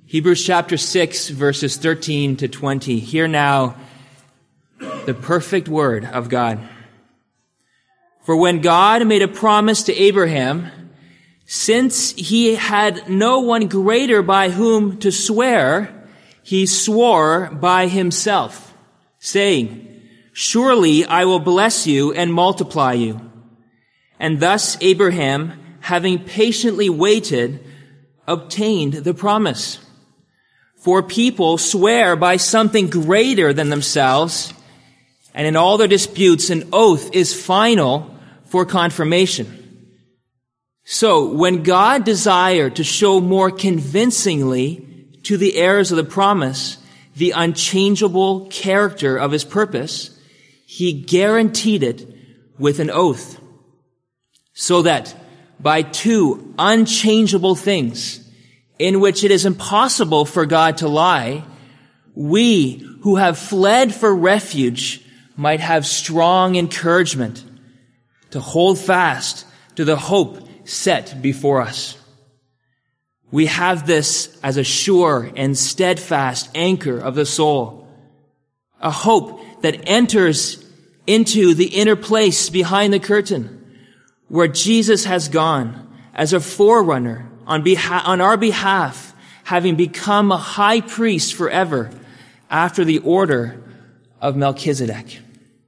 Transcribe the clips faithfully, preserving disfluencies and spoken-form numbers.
Hebrews chapter six, verses thirteen to twenty. Hear now the perfect word of God. For when God made a promise to Abraham, since he had no one greater by whom to swear, he swore by himself, saying, Surely I will bless you and multiply you. And thus Abraham, having patiently waited, obtained the promise. For people swear by something greater than themselves, and in all their disputes an oath is final for confirmation. So when God desired to show more convincingly to the heirs of the promise the unchangeable character of his purpose, he guaranteed it with an oath, so that by two unchangeable things, in which it is impossible for God to lie, we who have fled for refuge might have strong encouragement to hold fast to the hope set before us. We have this as a sure and steadfast anchor of the soul, a hope that enters into the inner place behind the curtain, where Jesus has gone as a forerunner on behalf, on our behalf, having become a high priest forever after the order of Melchizedek.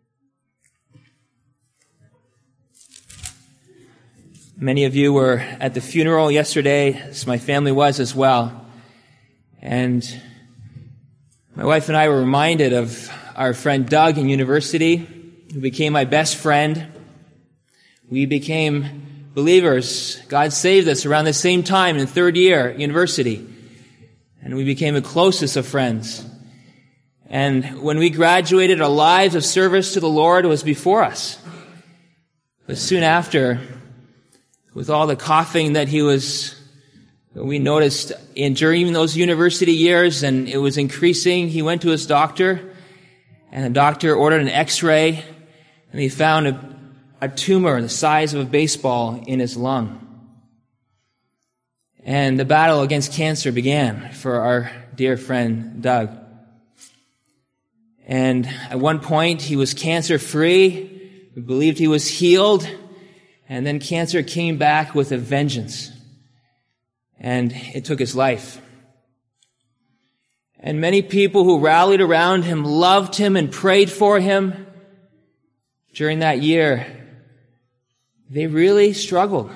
Many of you were at the funeral yesterday, as my family was as well. And my wife and I were reminded of our friend Doug in university, who became my best friend. We became believers. God saved us around the same time in third year at university. And we became the closest of friends. And when we graduated, our lives of service to the Lord was before us. But soon after, with all the coughing that he was, we noticed in during those university years, and it was increasing, he went to his doctor, and the doctor ordered an x-ray, and he found a a tumor the size of a baseball in his lung. And the battle against cancer began for our dear friend Doug. And at one point he was cancer-free. We believed he was healed. And then cancer came back with a vengeance. And it took his life. And many people who rallied around him loved him and prayed for him during that year. They really struggled.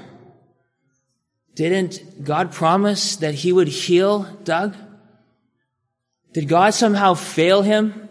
Didn't God promise that he would heal Doug? Did God somehow fail him?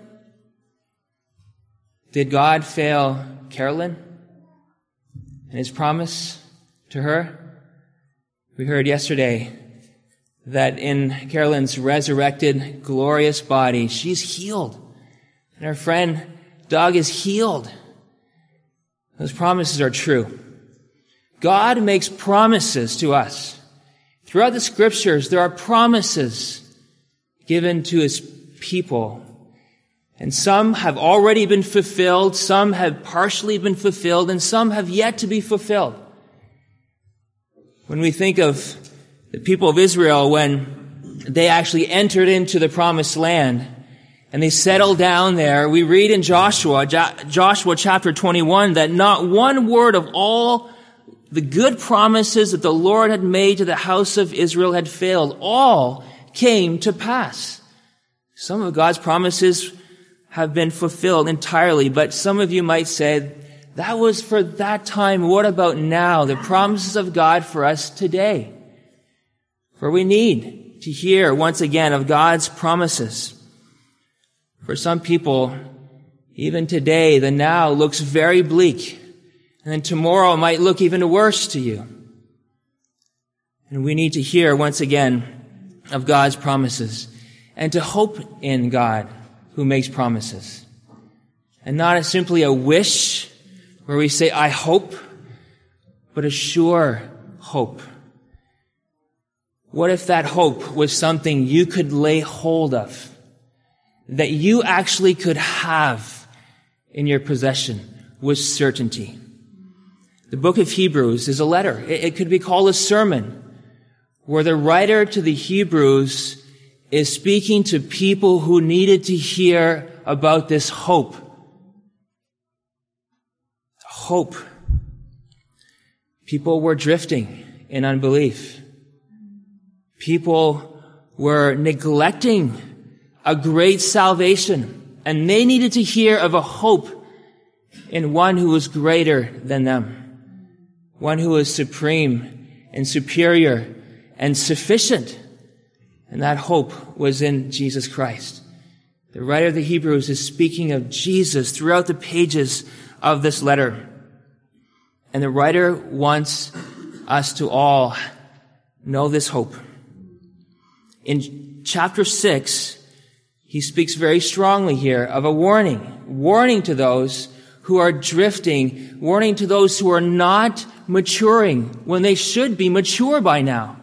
Did God fail Carolyn and his promise to her? We heard yesterday that in Carolyn's resurrected, glorious body, she's healed. And our friend Doug is healed. Those promises are true. God makes promises to us. Throughout the scriptures, there are promises given to his people. And some have already been fulfilled, some have partially been fulfilled, and some have yet to be fulfilled. When we think of the people of Israel, when they actually entered into the promised land, and they settled down there, we read in Joshua, Joshua chapter twenty-one, that not one word of all the good promises that the Lord had made to the house of Israel had failed. All came to pass. Some of God's promises have been fulfilled entirely, but some of you might say, that was for that time. What about now? The promises of God for us today. For we need to hear once again of God's promises. For some people, even today, the now looks very bleak. And then tomorrow might look even worse to you. And we need to hear once again of God's promises and to hope in God who makes promises. And not as simply a wish where we say, I hope, but a sure hope. What if that hope was something you could lay hold of, that you actually could have in your possession with certainty? The book of Hebrews is a letter. It could be called a sermon, where the writer to the Hebrews is speaking to people who needed to hear about this hope. Hope. People were drifting in unbelief. People were neglecting a great salvation, and they needed to hear of a hope in one who was greater than them, one who was supreme and superior and sufficient. And that hope was in Jesus Christ. The writer of the Hebrews is speaking of Jesus throughout the pages of this letter. And the writer wants us to all know this hope. In chapter six, he speaks very strongly here of a warning, warning to those who are drifting, warning to those who are not maturing when they should be mature by now.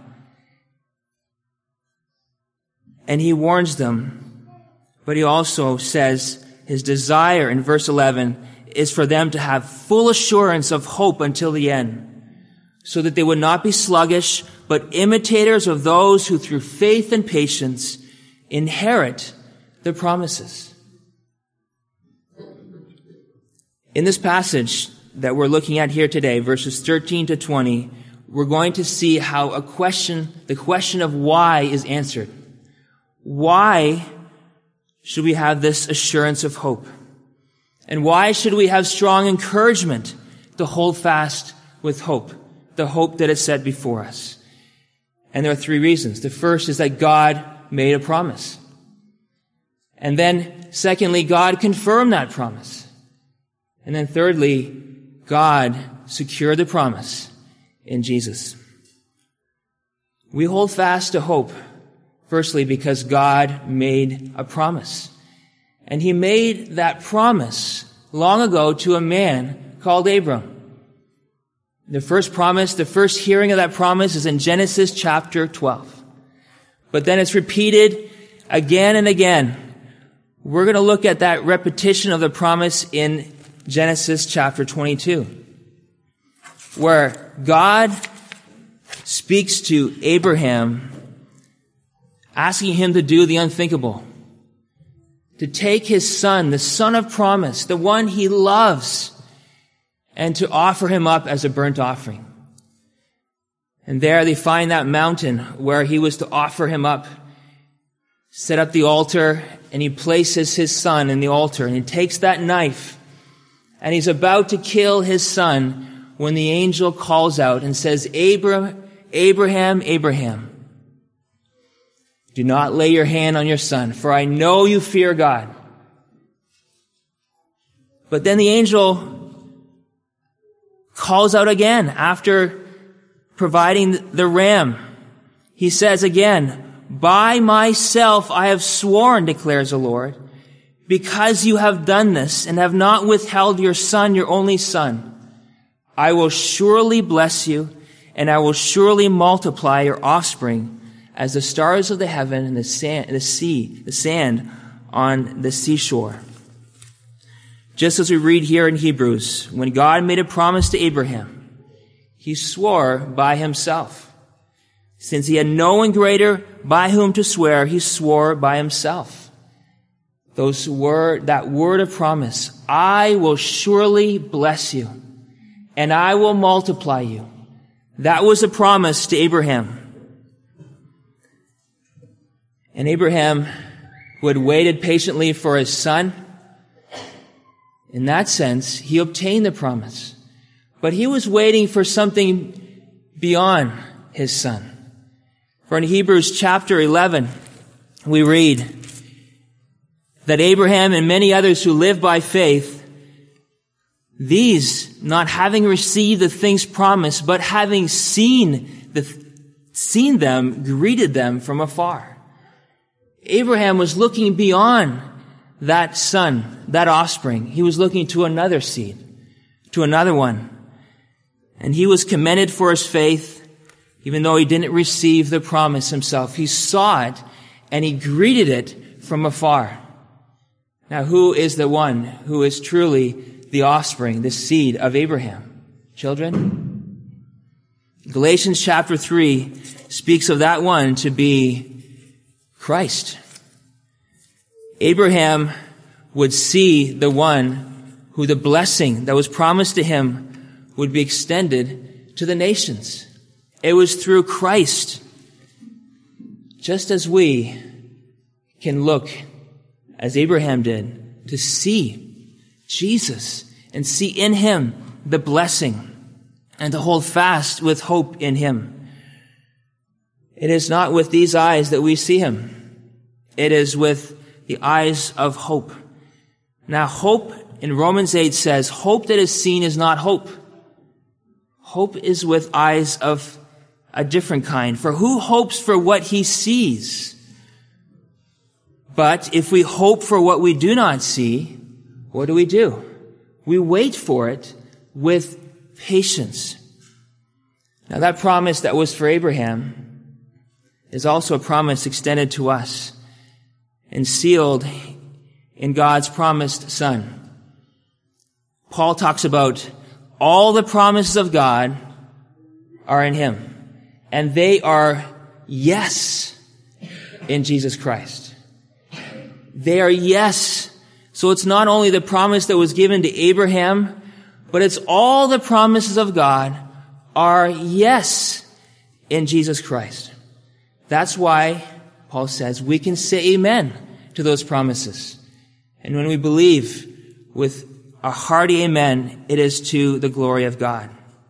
And he warns them, but he also says his desire in verse eleven is for them to have full assurance of hope until the end, so that they would not be sluggish, but imitators of those who through faith and patience inherit the promises. In this passage that we're looking at here today, verses thirteen to twenty, we're going to see how a question, the question of why is answered. Why should we have this assurance of hope? And why should we have strong encouragement to hold fast with hope, the hope that is set before us? And there are three reasons. The first is that God made a promise. And then, secondly, God confirmed that promise. And then thirdly, God secured the promise in Jesus. We hold fast to hope, firstly, because God made a promise. And he made that promise long ago to a man called Abram. The first promise, the first hearing of that promise is in Genesis chapter twelve. But then it's repeated again and again. We're going to look at that repetition of the promise in Genesis chapter twenty-two, where God speaks to Abraham, asking him to do the unthinkable, to take his son, the son of promise, the one he loves, and to offer him up as a burnt offering. And there they find that mountain where he was to offer him up, set up the altar, and he places his son in the altar, and he takes that knife, and he's about to kill his son when the angel calls out and says, Abraham, Abraham, Abraham, do not lay your hand on your son, for I know you fear God. But then the angel calls out again after providing the ram. He says again, by myself I have sworn, declares the Lord, because you have done this and have not withheld your son, your only son, I will surely bless you, and I will surely multiply your offspring as the stars of the heaven and the sand, the sea, the sand on the seashore. Just as we read here in Hebrews, when God made a promise to Abraham, he swore by himself. Since he had no one greater by whom to swear, he swore by himself. Those word, that word of promise, I will surely bless you, and I will multiply you. That was a promise to Abraham. And Abraham, who had waited patiently for his son, in that sense, he obtained the promise. But he was waiting for something beyond his son. For in Hebrews chapter eleven, we read that Abraham and many others who lived by faith, these not having received the things promised, but having seen the, seen them, greeted them from afar. Abraham was looking beyond that son, that offspring. He was looking to another seed, to another one. And he was commended for his faith, even though he didn't receive the promise himself. He saw it and he greeted it from afar. Now, who is the one who is truly the offspring, the seed of Abraham? Children? Galatians chapter three speaks of that one to be Christ. Abraham would see the one who the blessing that was promised to him would be extended to the nations. It was through Christ. Just as we can look, as Abraham did, to see Jesus and see in him the blessing and to hold fast with hope in him. It is not with these eyes that we see him. It is with the eyes of hope. Now, hope in Romans eight says, hope that is seen is not hope. Hope is with eyes of a different kind. For who hopes for what he sees? But if we hope for what we do not see, what do we do? We wait for it with patience. Now, that promise that was for Abraham is also a promise extended to us and sealed in God's promised Son. Paul talks about all the promises of God are in him, and they are yes in Jesus Christ. They are yes. So it's not only the promise that was given to Abraham, but it's all the promises of God are yes in Jesus Christ. That's why Paul says we can say amen to those promises. And when we believe with a hearty amen, it is to the glory of God.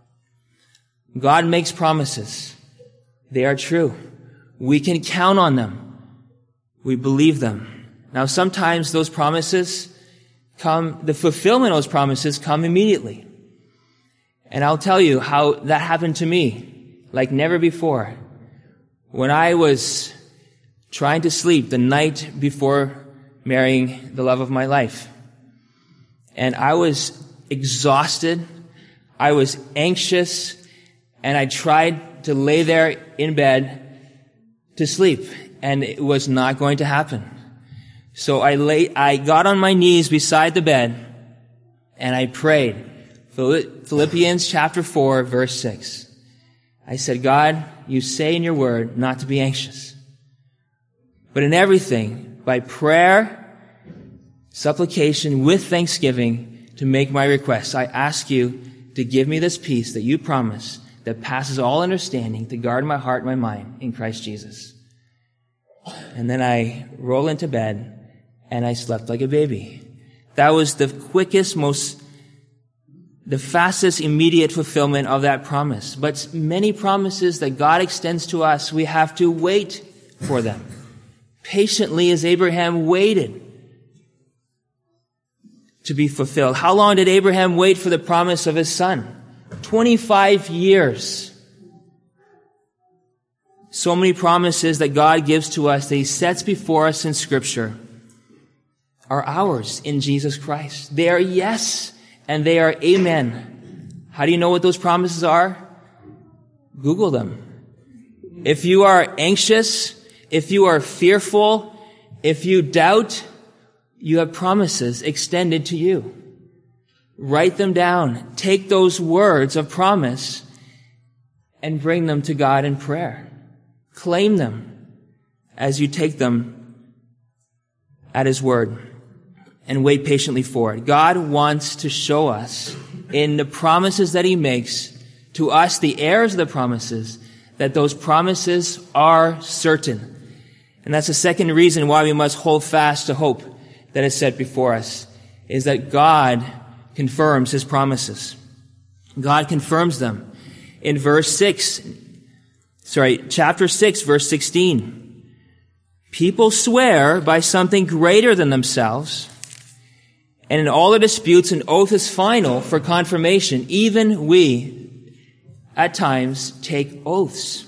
God makes promises. They are true. We can count on them. We believe them. Now, sometimes those promises come, the fulfillment of those promises come immediately. And I'll tell you how that happened to me like never before. When I was trying to sleep the night before marrying the love of my life, and I was exhausted, I was anxious, and I tried to lay there in bed to sleep, and it was not going to happen. So I lay, I got on my knees beside the bed, and I prayed. Philippians chapter four, verse six. I said, God, you say in your word not to be anxious, but in everything, by prayer, supplication, with thanksgiving, to make my requests. I ask you to give me this peace that you promise that passes all understanding, to guard my heart and my mind in Christ Jesus. And then I roll into bed and I slept like a baby. That was the quickest, most, the fastest, immediate fulfillment of that promise. But many promises that God extends to us, we have to wait for them. Patiently as Abraham waited to be fulfilled. How long did Abraham wait for the promise of his son? twenty-five years. So many promises that God gives to us, that he sets before us in Scripture, are ours in Jesus Christ. They are yes, and they are amen. How do you know what those promises are? Google them. If you are anxious, if you are fearful, if you doubt, you have promises extended to you. Write them down. Take those words of promise and bring them to God in prayer. Claim them as you take them at his word and wait patiently for it. God wants to show us in the promises that he makes to us, the heirs of the promises, that those promises are certain. And that's the second reason why we must hold fast to hope that is set before us, is that God confirms his promises. God confirms them. In verse six, sorry, chapter six, verse sixteen, people swear by something greater than themselves, and in all their disputes an oath is final for confirmation. Even we, at times, take oaths.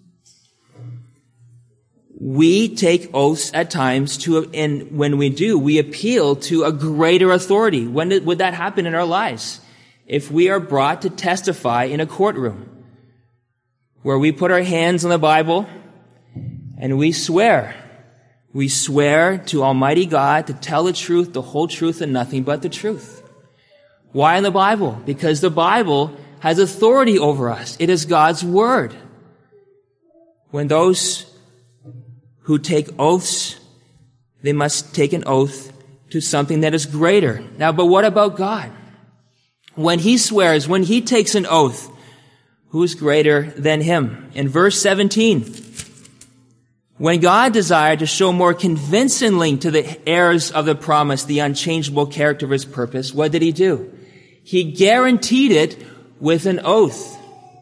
We take oaths at times to, and when we do, we appeal to a greater authority. When did, would that happen in our lives? If we are brought to testify in a courtroom, where we put our hands on the Bible and we swear. We swear to Almighty God to tell the truth, the whole truth, and nothing but the truth. Why in the Bible? Because the Bible has authority over us. It is God's word. When those who take oaths, they must take an oath to something that is greater. Now, but what about God? When he swears, when he takes an oath, who is greater than him? In verse seventeen, when God desired to show more convincingly to the heirs of the promise the unchangeable character of his purpose, what did he do? He guaranteed it with an oath.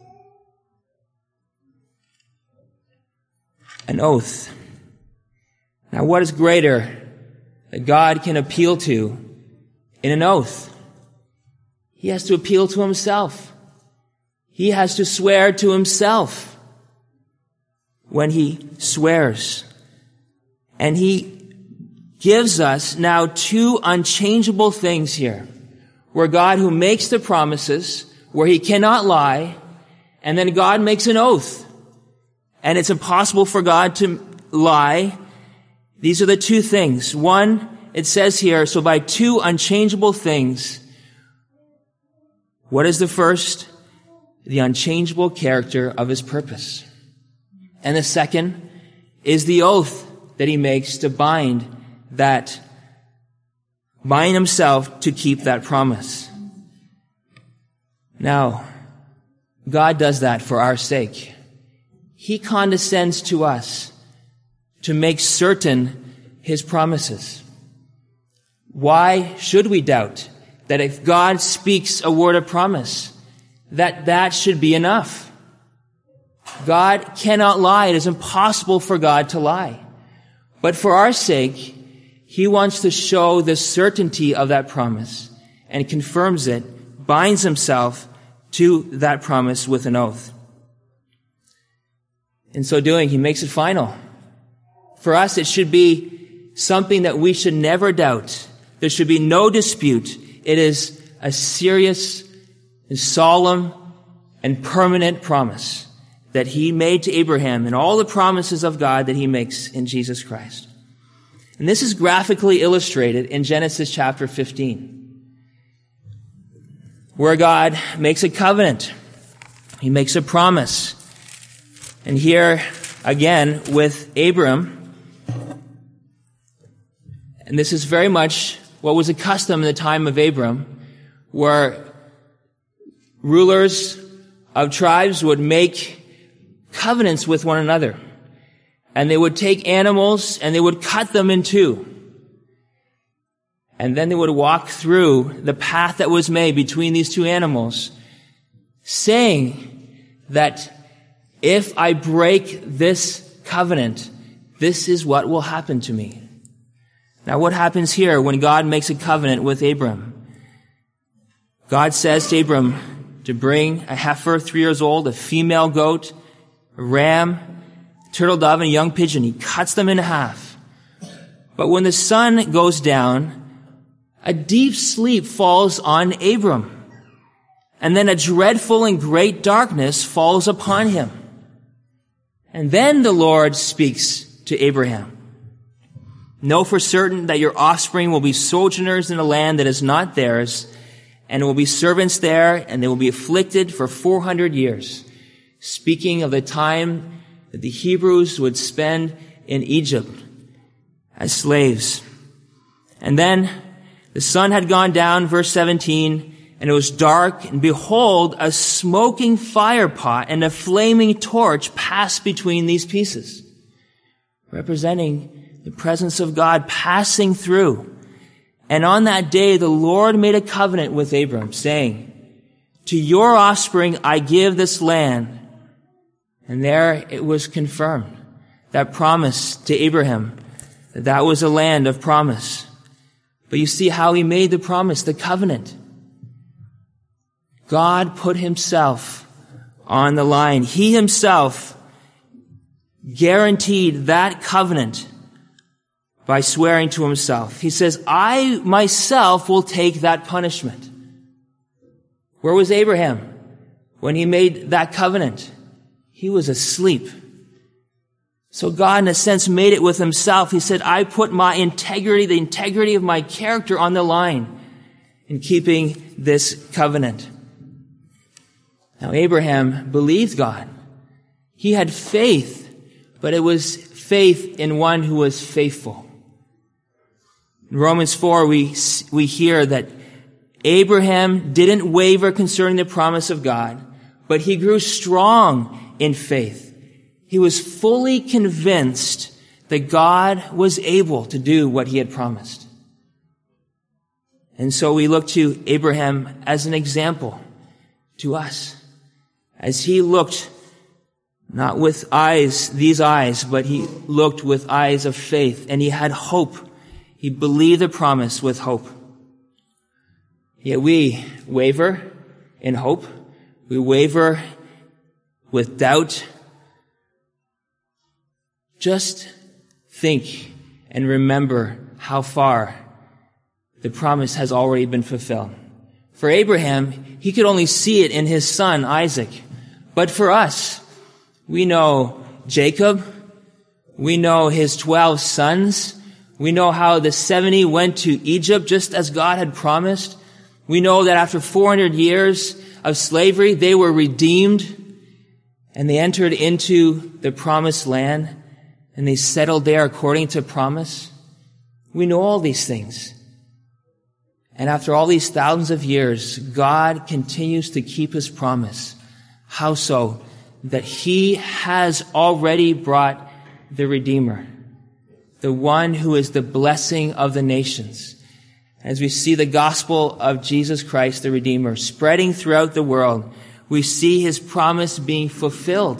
An oath. Now, what is greater that God can appeal to in an oath? He has to appeal to himself. He has to swear to himself when he swears. And he gives us now two unchangeable things here, where God who makes the promises, where he cannot lie, and then God makes an oath. And it's impossible for God to lie. These are the two things. One, it says here, so by two unchangeable things. What is the first? The unchangeable character of his purpose. And the second is the oath that he makes to bind that, bind himself to keep that promise. Now, God does that for our sake. He condescends to us to make certain his promises. Why should we doubt that if God speaks a word of promise, that that should be enough? God cannot lie. It is impossible for God to lie. But for our sake, he wants to show the certainty of that promise and confirms it, binds himself to that promise with an oath. In so doing, he makes it final. For us, it should be something that we should never doubt. There should be no dispute. It is a serious and solemn and permanent promise that he made to Abraham and all the promises of God that he makes in Jesus Christ. And this is graphically illustrated in Genesis chapter fifteen, where God makes a covenant. He makes a promise. And here, again, with Abram, and this is very much what was a custom in the time of Abram, where rulers of tribes would make covenants with one another. And they would take animals and they would cut them in two. And then they would walk through the path that was made between these two animals, saying that if I break this covenant, this is what will happen to me. Now, what happens here when God makes a covenant with Abram? God says to Abram to bring a heifer, three years old, a female goat, a ram, a turtle dove, and a young pigeon. He cuts them in half. But when the sun goes down, a deep sleep falls on Abram. And then a dreadful and great darkness falls upon him. And then the Lord speaks to Abraham. Know for certain that your offspring will be sojourners in a land that is not theirs, and will be servants there, and they will be afflicted for four hundred years. Speaking of the time that the Hebrews would spend in Egypt as slaves. And then the sun had gone down, verse seventeen, and it was dark, and behold, a smoking fire pot and a flaming torch passed between these pieces, representing the presence of God passing through. And on that day, the Lord made a covenant with Abram, saying, to your offspring I give this land. And there it was confirmed, that promise to Abraham, that that was a land of promise. But you see how he made the promise, the covenant. God put himself on the line. He himself guaranteed that covenant by swearing to himself. He says, I myself will take that punishment. Where was Abraham when he made that covenant? He was asleep. So God, in a sense, made it with himself. He said, I put my integrity, the integrity of my character on the line in keeping this covenant. Now, Abraham believed God. He had faith, but it was faith in one who was faithful. In Romans four, we, we hear that Abraham didn't waver concerning the promise of God, but he grew strong in faith. He was fully convinced that God was able to do what he had promised. And so we look to Abraham as an example to us, as he looked not with eyes, these eyes, but he looked with eyes of faith, and he had hope. He believed the promise with hope. Yet we waver in hope. We waver with doubt. Just think and remember how far the promise has already been fulfilled. For Abraham, he could only see it in his son, Isaac. But for us, we know Jacob. We know his twelve sons. We know how the seventy went to Egypt just as God had promised. We know that after four hundred years of slavery, they were redeemed and they entered into the promised land and they settled there according to promise. We know all these things. And after all these thousands of years, God continues to keep his promise. How so? That he has already brought the Redeemer, the one who is the blessing of the nations. As we see the gospel of Jesus Christ, the Redeemer, spreading throughout the world, we see his promise being fulfilled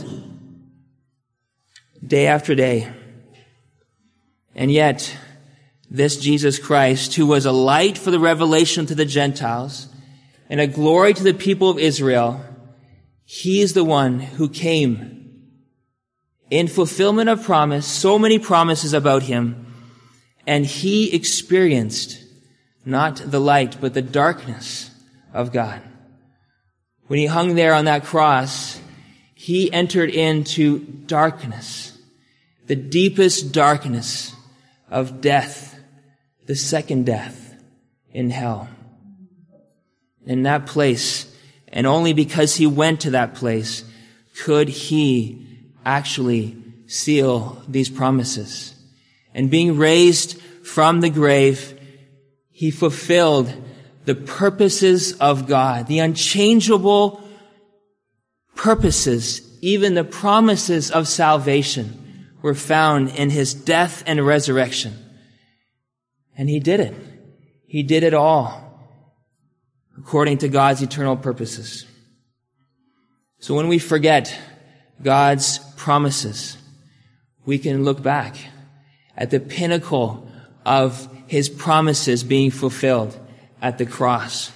day after day. And yet, this Jesus Christ, who was a light for the revelation to the Gentiles and a glory to the people of Israel, he is the one who came in fulfillment of promise, so many promises about him, and he experienced not the light, but the darkness of God. When he hung there on that cross, he entered into darkness, the deepest darkness of death, the second death in hell. In that place, and only because he went to that place, could he actually seal these promises. And being raised from the grave, he fulfilled the purposes of God, the unchangeable purposes, even the promises of salvation were found in his death and resurrection. And he did it. He did it all according to God's eternal purposes. So when we forget God's promises, we can look back at the pinnacle of his promises being fulfilled at the cross.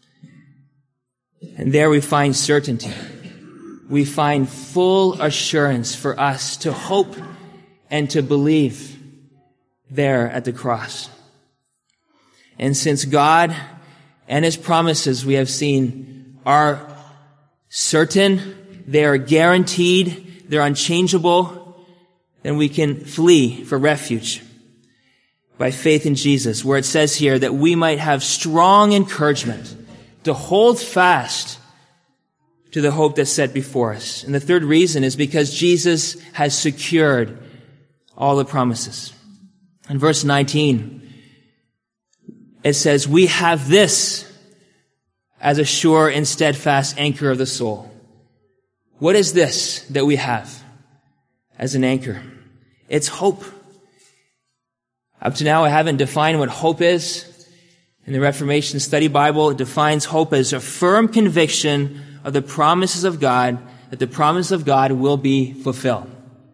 And there we find certainty. We find full assurance for us to hope and to believe there at the cross. And since God and his promises, we have seen, are certain, they are guaranteed, they're unchangeable, then we can flee for refuge by faith in Jesus, where it says here that we might have strong encouragement to hold fast to the hope that's set before us. And the third reason is because Jesus has secured all the promises. In verse nineteen, it says, we have this as a sure and steadfast anchor of the soul. What is this that we have as an anchor? It's hope. Up to now, I haven't defined what hope is. In the Reformation Study Bible, it defines hope as a firm conviction of the promises of God, that the promise of God will be fulfilled.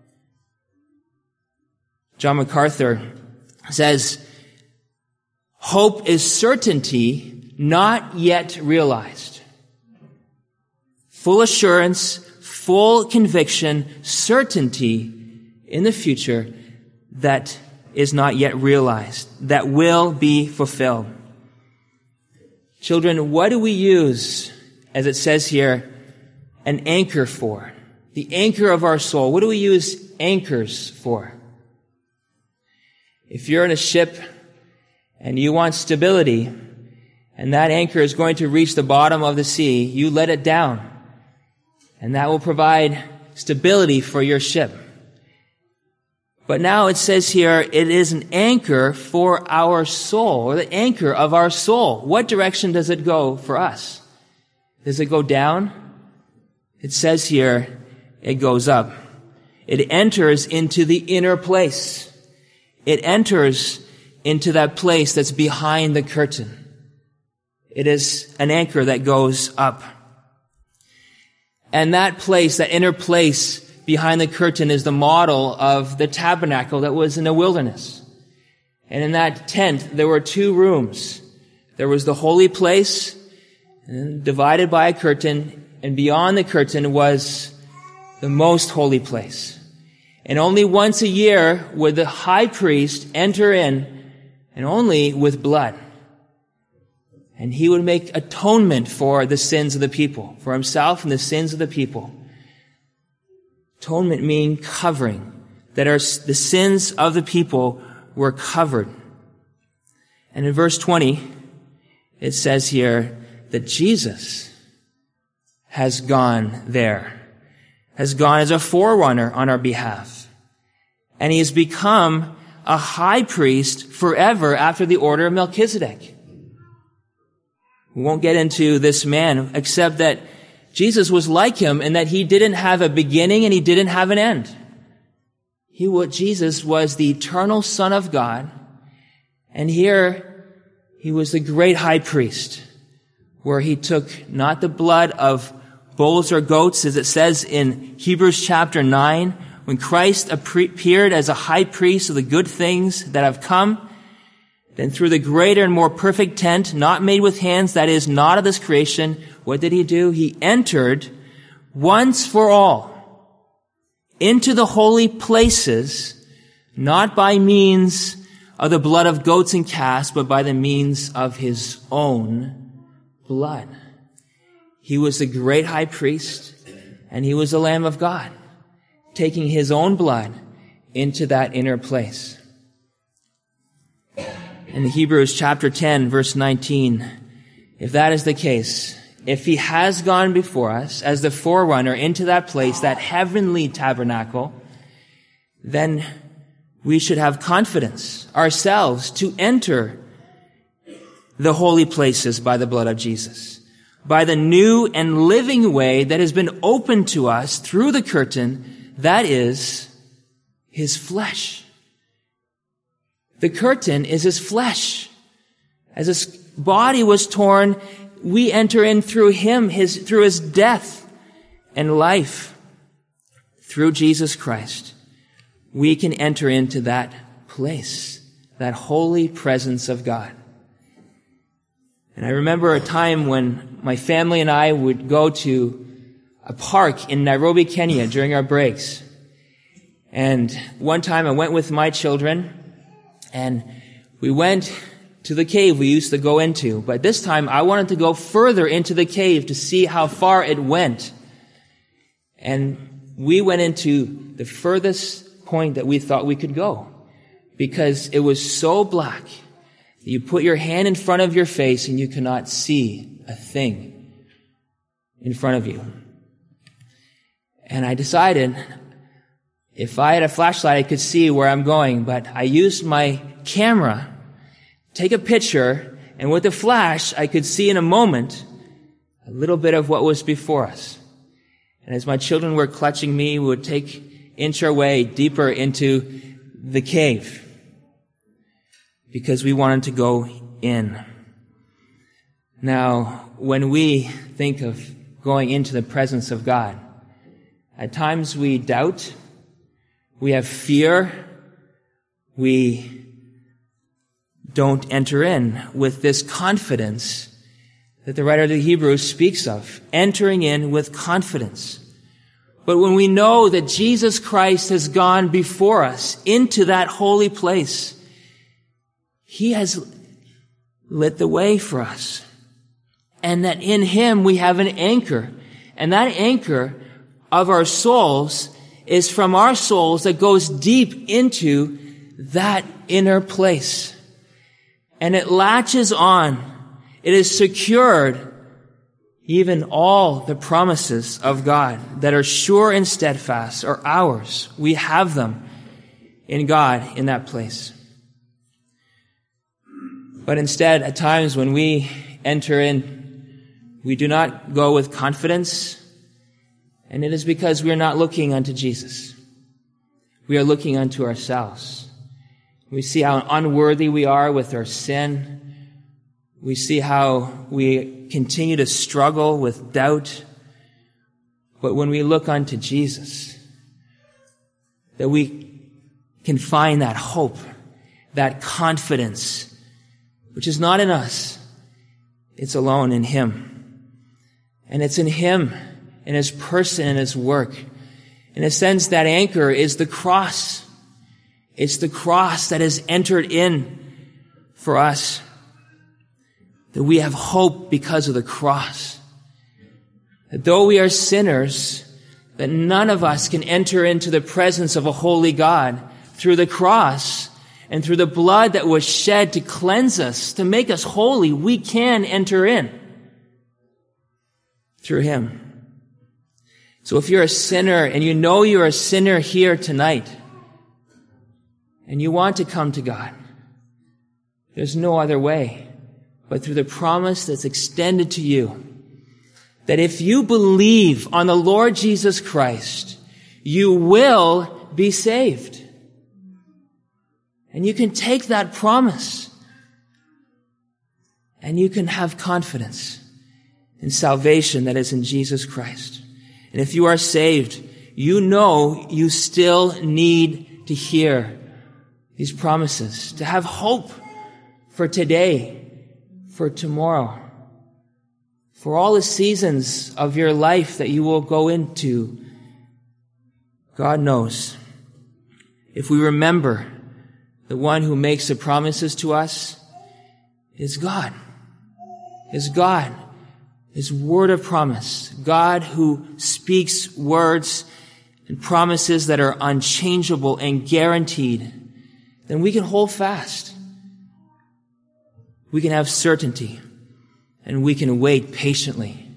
John MacArthur says, hope is certainty not yet realized. Full assurance, full conviction, certainty in the future that is not yet realized, that will be fulfilled. Children, what do we use, as it says here, an anchor for? The anchor of our soul. What do we use anchors for? If you're in a ship and you want stability, and that anchor is going to reach the bottom of the sea, you let it down. And that will provide stability for your ship. But now it says here, it is an anchor for our soul, or the anchor of our soul. What direction does it go for us? Does it go down? It says here, it goes up. It enters into the inner place. It enters into that place that's behind the curtain. It is an anchor that goes up. And that place, that inner place behind the curtain, is the model of the tabernacle that was in the wilderness. And in that tent, there were two rooms. There was the holy place, divided by a curtain, and beyond the curtain was the most holy place. And only once a year would the high priest enter in, and only with blood. And he would make atonement for the sins of the people, for himself and the sins of the people. Atonement meaning covering, that our, the sins of the people were covered. And in verse twenty, it says here that Jesus has gone there, has gone as a forerunner on our behalf. And he has become a high priest forever after the order of Melchizedek. We won't get into this man, except that Jesus was like him in that he didn't have a beginning and he didn't have an end. He, Jesus was the eternal Son of God. And here he was the great high priest, where he took not the blood of bulls or goats, as it says in Hebrews chapter nine, when Christ appeared as a high priest of the good things that have come. Then through the greater and more perfect tent, not made with hands, that is, not of this creation, what did he do? He entered once for all into the holy places, not by means of the blood of goats and calves, but by the means of his own blood. He was the great high priest, and he was the Lamb of God, taking his own blood into that inner place. In Hebrews chapter ten, verse nineteen, if that is the case, if he has gone before us as the forerunner into that place, that heavenly tabernacle, then we should have confidence ourselves to enter the holy places by the blood of Jesus, by the new and living way that has been opened to us through the curtain, that is his flesh. The curtain is his flesh. As his body was torn, we enter in through him, his, through his death and life. Through Jesus Christ, we can enter into that place, that holy presence of God. And I remember a time when my family and I would go to a park in Nairobi, Kenya during our breaks. And one time I went with my children, and we went to the cave we used to go into. But this time I wanted to go further into the cave to see how far it went. And we went into the furthest point that we thought we could go, because it was so black that you put your hand in front of your face and you cannot see a thing in front of you. And I decided, if I had a flashlight, I could see where I'm going, but I used my camera, take a picture, and with the flash, I could see in a moment a little bit of what was before us. And as my children were clutching me, we would take inch our way deeper into the cave, because we wanted to go in. Now, when we think of going into the presence of God, at times we doubt, we have fear, we don't enter in with this confidence that the writer of the Hebrews speaks of, entering in with confidence. But when we know that Jesus Christ has gone before us into that holy place, he has lit the way for us. And that in him we have an anchor. And that anchor of our souls is from our souls that goes deep into that inner place. And it latches on. It is secured even all the promises of God that are sure and steadfast are ours. We have them in God in that place. But instead, at times when we enter in, we do not go with confidence, and it is because we are not looking unto Jesus. We are looking unto ourselves. We see how unworthy we are with our sin. We see how we continue to struggle with doubt. But when we look unto Jesus, that we can find that hope, that confidence, which is not in us. It's alone in Him. And it's in Him, in His person and His work. In a sense, that anchor is the cross. It's the cross that has entered in for us. That we have hope because of the cross. That though we are sinners, that none of us can enter into the presence of a holy God through the cross and through the blood that was shed to cleanse us, to make us holy. We can enter in through Him. So if you're a sinner and you know you're a sinner here tonight and you want to come to God, there's no other way but through the promise that's extended to you that if you believe on the Lord Jesus Christ, you will be saved. And you can take that promise and you can have confidence in salvation that is in Jesus Christ. And if you are saved, you know you still need to hear these promises, to have hope for today, for tomorrow, for all the seasons of your life that you will go into. God knows. If we remember the one who makes the promises to us is God. Is God. His word of promise. God who speaks words and promises that are unchangeable and guaranteed. Then we can hold fast. We can have certainty. And we can wait patiently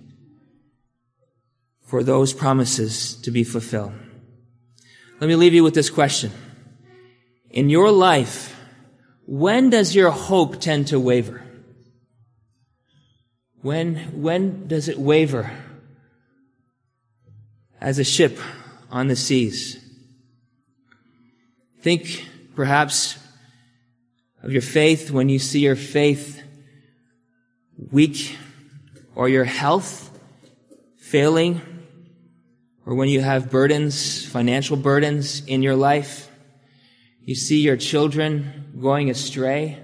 for those promises to be fulfilled. Let me leave you with this question. In your life, when does your hope tend to waver? When, when does it waver as a ship on the seas? Think perhaps of your faith when you see your faith weak, or your health failing, or when you have burdens, financial burdens in your life. You see your children going astray.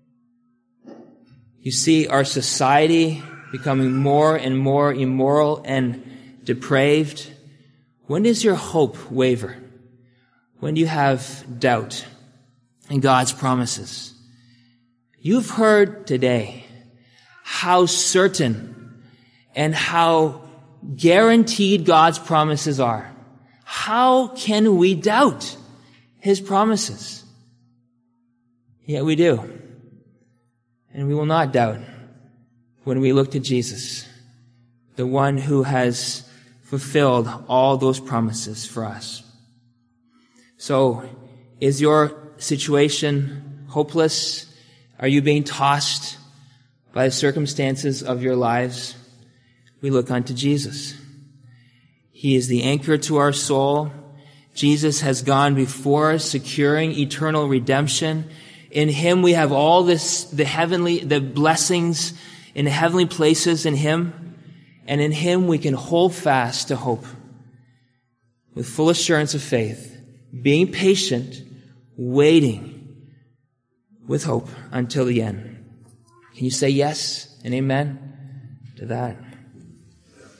You see our society becoming more and more immoral and depraved. When does your hope waver? When you have doubt in God's promises? You've heard today how certain and how guaranteed God's promises are. How can we doubt His promises? Yet we do. And we will not doubt when we look to Jesus, the one who has fulfilled all those promises for us. So, is your situation hopeless? Are you being tossed by the circumstances of your lives? We look unto Jesus. He is the anchor to our soul. Jesus has gone before us, securing eternal redemption. In Him we have all this, the heavenly, the blessings in the heavenly places in Him. And in Him we can hold fast to hope with full assurance of faith, being patient, waiting with hope until the end. Can you say yes and amen to that?